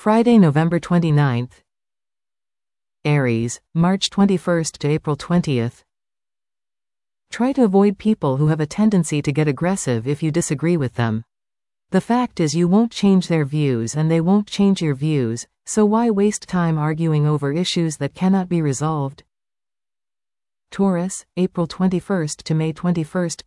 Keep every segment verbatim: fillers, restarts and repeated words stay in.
Friday, November twenty-ninth. Aries, March twenty-first to April twentieth. Try to avoid people who have a tendency to get aggressive if you disagree with them. The fact is you won't change their views and they won't change your views, so why waste time arguing over issues that cannot be resolved? Taurus, April twenty-first to May twenty-first.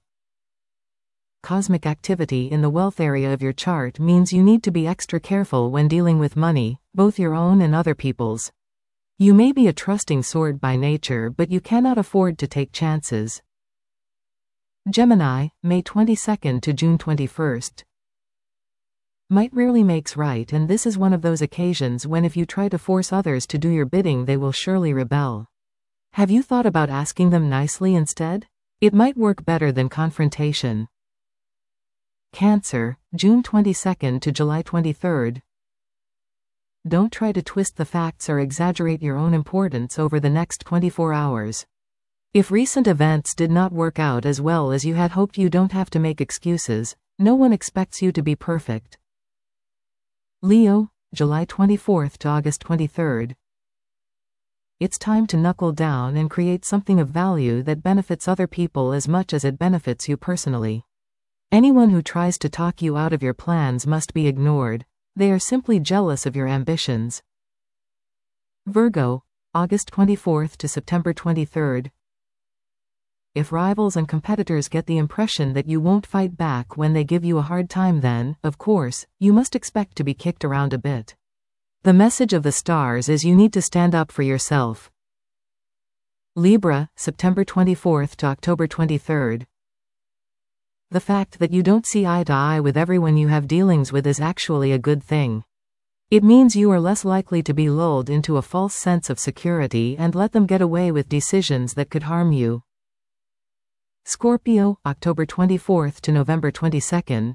Cosmic activity in the wealth area of your chart means you need to be extra careful when dealing with money, both your own and other people's. You may be a trusting sort by nature, but you cannot afford to take chances. Gemini, May twenty-second to June twenty-first. Might rarely makes right, and this is one of those occasions when if you try to force others to do your bidding they will surely rebel. Have you thought about asking them nicely instead? It might work better than confrontation. Cancer, June twenty-second to July twenty-third. Don't try to twist the facts or exaggerate your own importance over the next twenty-four hours. If recent events did not work out as well as you had hoped, you don't have to make excuses. No one expects you to be perfect. Leo, July twenty-fourth to August twenty-third. It's time to knuckle down and create something of value that benefits other people as much as it benefits you personally. Anyone who tries to talk you out of your plans must be ignored. They are simply jealous of your ambitions. Virgo, August twenty-fourth to September twenty-third. If rivals and competitors get the impression that you won't fight back when they give you a hard time, then, of course, you must expect to be kicked around a bit. The message of the stars is you need to stand up for yourself. Libra, September twenty-fourth to October twenty-third. The fact that you don't see eye to eye with everyone you have dealings with is actually a good thing. It means you are less likely to be lulled into a false sense of security and let them get away with decisions that could harm you. Scorpio, October twenty-fourth to November twenty-second.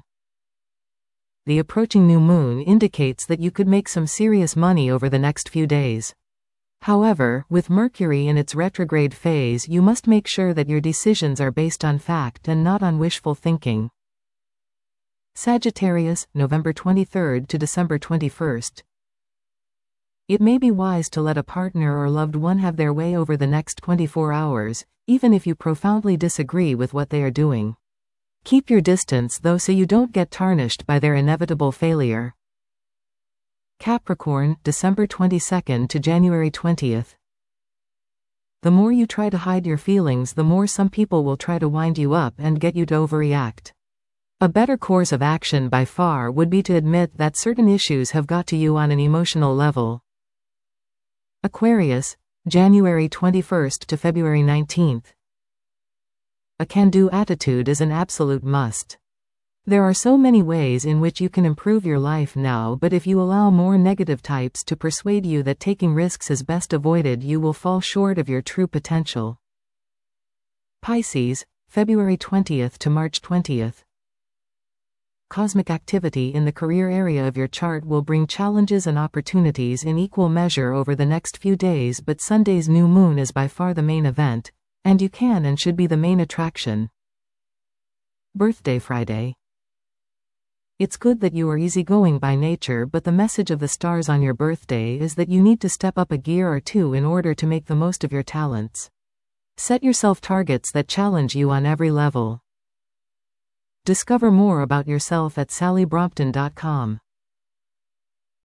The approaching new moon indicates that you could make some serious money over the next few days. However, with Mercury in its retrograde phase, you must make sure that your decisions are based on fact and not on wishful thinking. Sagittarius, November twenty-third to December twenty-first. It may be wise to let a partner or loved one have their way over the next twenty-four hours, even if you profoundly disagree with what they are doing. Keep your distance though so you don't get tarnished by their inevitable failure. Capricorn, December twenty-second to January twentieth. The more you try to hide your feelings, the more some people will try to wind you up and get you to overreact. A better course of action by far would be to admit that certain issues have got to you on an emotional level. Aquarius, January twenty-first to February nineteenth. A can-do attitude is an absolute must. There are so many ways in which you can improve your life now, but if you allow more negative types to persuade you that taking risks is best avoided, you will fall short of your true potential. Pisces, February twentieth to March twentieth. Cosmic activity in the career area of your chart will bring challenges and opportunities in equal measure over the next few days, but Sunday's new moon is by far the main event, and you can and should be the main attraction. Birthday Friday. It's good that you are easygoing by nature, but the message of the stars on your birthday is that you need to step up a gear or two in order to make the most of your talents. Set yourself targets that challenge you on every level. Discover more about yourself at sally brompton dot com.